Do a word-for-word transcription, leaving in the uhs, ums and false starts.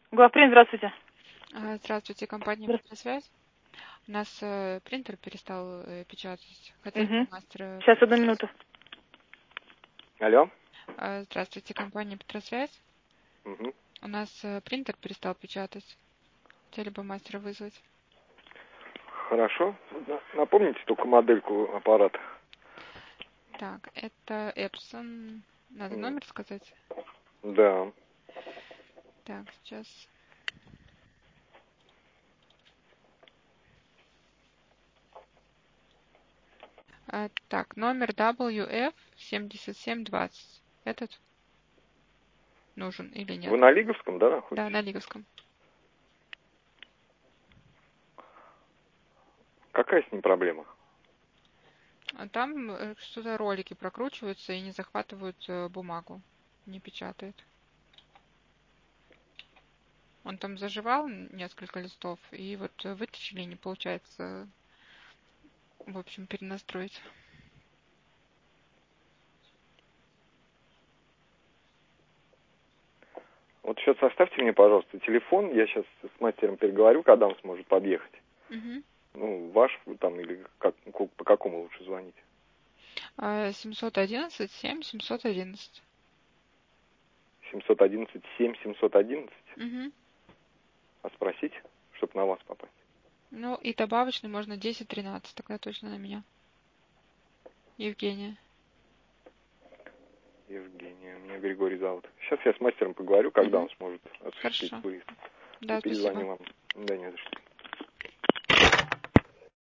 Главпринт, здравствуйте. А, Здравствуйте, компания Здравствуйте. «Метросвязь». У нас э, принтер перестал э, печатать. Хотели бы Угу. мастера Сейчас, одну вызвать. минуту. Алло. А, Здравствуйте, компания «Метросвязь». Мгм. У нас э, принтер перестал печатать. Хотели бы мастера вызвать. Хорошо. На- Напомните только модельку аппарата. Так, это Epson. Надо М, номер сказать. Да. Так, сейчас. А, так, номер дабл ю эф семьдесят семь двадцать. Этот нужен или нет? Вы на Лиговском, да, Да, находитесь? на Лиговском. Какая с ним проблема? А там э, что-то ролики прокручиваются и не захватывают э, бумагу. Не печатает. Он там заживал несколько листов, и вот э, вытащили, не получается, в общем, перенастроить. Вот сейчас оставьте мне, пожалуйста, телефон. Я сейчас с мастером переговорю, когда он сможет подъехать. Угу. Ну, ваш там или как, ку- по какому лучше звонить? семьсот одиннадцать семь семьсот одиннадцать. семьсот одиннадцать семь семьсот одиннадцать. Угу. А спросить, чтобы на вас попасть. Ну и добавочный можно десять тринадцать, тогда точно на меня. Евгения. Евгения, меня Григорий зовут. Сейчас я с мастером поговорю, когда Угу. он сможет осуществить Хорошо. выезд. И Да, перезвоню спасибо. вам. Да, не за что.